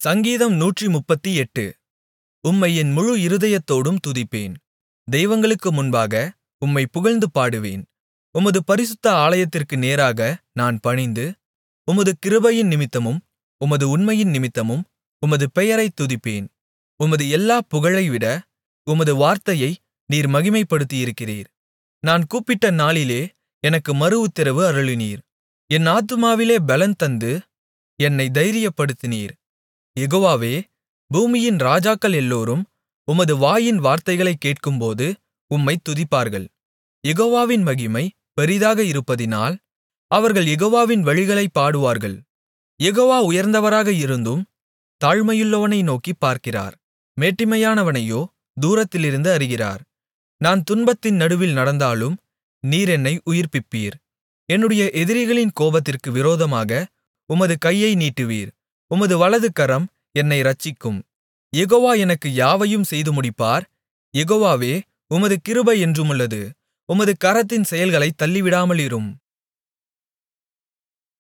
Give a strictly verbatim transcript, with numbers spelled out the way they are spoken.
சங்கீதம் நூற்றுமுப்பத்தெட்டு. உம்மை என் முழு இருதயத்தோடும் துதிப்பேன். தெய்வங்களுக்கு முன்பாக உம்மைப் புகழ்ந்து பாடுவேன். உமது பரிசுத்த ஆலயத்திற்கு நேராக நான் பணிந்து, உமது கிருபையின் நிமித்தமும் உமது உண்மையின் நிமித்தமும் உமது பெயரைத் துதிப்பேன். உமது எல்லாப் புகழைவிட உமது வார்த்தையை நீர் மகிமைப்படுத்தியிருக்கிறீர். நான் கூப்பிட்ட நாளிலே எனக்கு மறுஉத்திரவு அருளினீர். என் ஆத்துமாவிலே பெலன் தந்து என்னைத் தைரியப்படுத்தினீர். யெகோவாவே, பூமியின் ராஜாக்கள் எல்லோரும் உமது வாயின் வார்த்தைகளைக் கேட்கும்போது உம்மைத் துதிப்பார்கள். யெகோவாவின் மகிமை பெரிதாக இருப்பதினால் அவர்கள் யெகோவாவின் வழிகளைப் பாடுவார்கள். யெகோவா உயர்ந்தவராக இருந்தும் தாழ்மையுள்ளவனை நோக்கிப் பார்க்கிறார். மேட்டிமையானவனையோ தூரத்திலிருந்து அறிகிறார். நான் துன்பத்தின் நடுவில் நடந்தாலும் நீர் என்னை உயிர்ப்பிப்பீர். என்னுடைய எதிரிகளின் கோபத்திற்கு விரோதமாக உமது கையை நீட்டுவீர். உமது வலதுகரம் என்னை இரட்சிக்கும். யெகோவா எனக்கு யாவையும் செய்து முடிப்பார். யெகோவாவே, உமது கிருபை என்றுமுள்ளது. உமது கரத்தின் செயல்களைத் தள்ளிவிடாமலிரும்.